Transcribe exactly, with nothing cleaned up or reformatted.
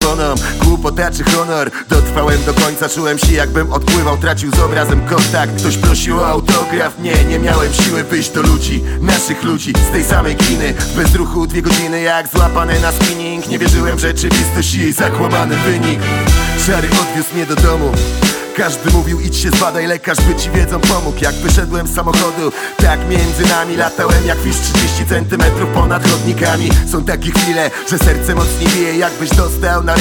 ekonom, głupota czy honor. Dotrwałem do końca, czułem się jakbym odpływał, tracił z obrazem kontakt. Ktoś prosił o autograf, nie, nie miałem siły wyjść do ludzi, naszych ludzi, z tej samej gliny. Bez ruchu dwie godziny jak złapane na spinning. Nie wierzyłem w rzeczywistość i jej zakłamany wynik. Szary odwiózł mnie do domu. Każdy mówił idź się zbadaj, lekarz by ci wiedzą pomógł. Jak wyszedłem z samochodu, tak między nami latałem jak fisz trzydzieści centymetrów ponad chodnikami. Są takie chwile, że serce mocniej bije, jakbyś dostał na